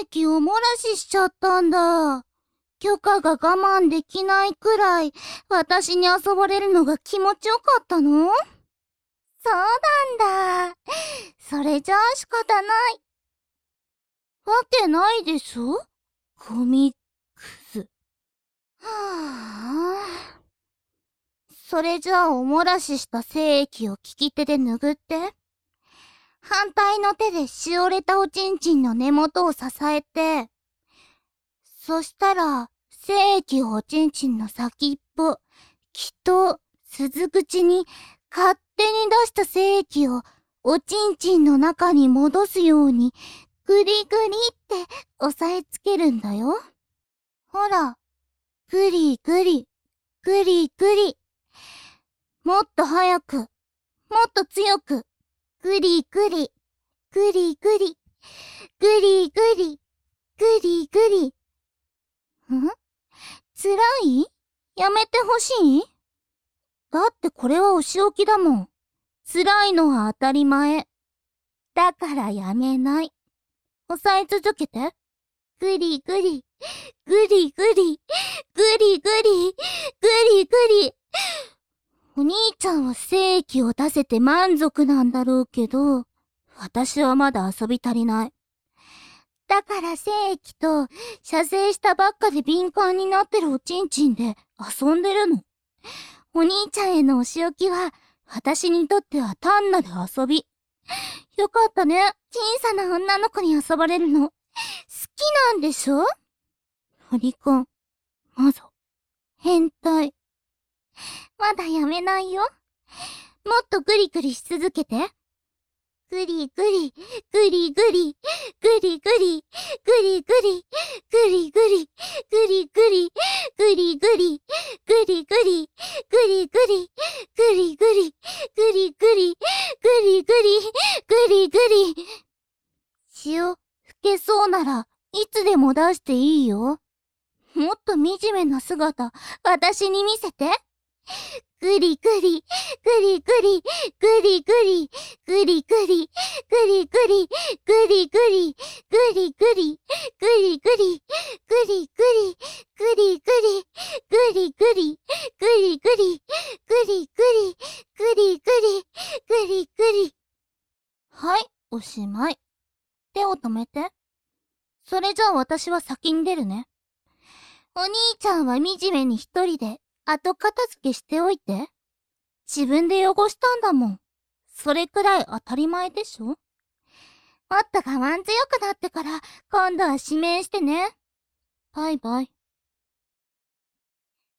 液を漏らししちゃったんだ。許可が我慢できないくらい、私に遊ばれるのが気持ちよかったの？そうなんだ。それじゃあ仕方ない。わけないでしょ？コミックス。はぁ。それじゃあお漏らしした精液を利き手で拭って。反対の手でしおれたおちんちんの根元を支えて。そしたら、精液をおちんちんの先っぽ、気筒、鈴口に勝手に出した精液をおちんちんの中に戻すようにグリグリって押さえつけるんだよ。ほら、グリグリ、グリグリ。もっと早く、もっと強く、グリグリ、グリグリ、グリグリ、グリグリ。辛い？やめてほしい？だってこれはお仕置きだもん。辛いのは当たり前。だからやめない。押さえ続けて。グリグリ、グリグリ、グリグリ、グリグリ。お兄ちゃんは精液を出せて満足なんだろうけど、私はまだ遊び足りない。だから精液と射精したばっかで敏感になってるおちんちんで遊んでるの。お兄ちゃんへのお仕置きは私にとっては単なる遊び。よかったね。小さな女の子に遊ばれるの。好きなんでしょ？ロリコン、マゾ、変態。まだやめないよ。もっとグリグリし続けて。グリグリ、グリグリ、グリグリ、グリグリ、グリグリ、グリグリ、グリグリ、グリグリ、グリグリ、グリグリ、グリグリ、グリグリ、グリグリ。塩、吹けそうならいつでも出していいよ。もっと惨めな姿、私に見せて。グリグリ、グリグリ、グリグリ、グリグリ、グリグリ、グリグリ、グリグリ、グリグリ、グリグリ、グリグリ、グリグリ、グリグリ、グリグリ、グリグリ、グリグリ。はい、おしまい。手を止めて。それじゃあ私は先に出るね。お兄ちゃんは惨めに一人で後片付けしておいて。自分で汚したんだもん。それくらい当たり前でしょ？もっと我慢強くなってから今度は指名してね。バイバイ。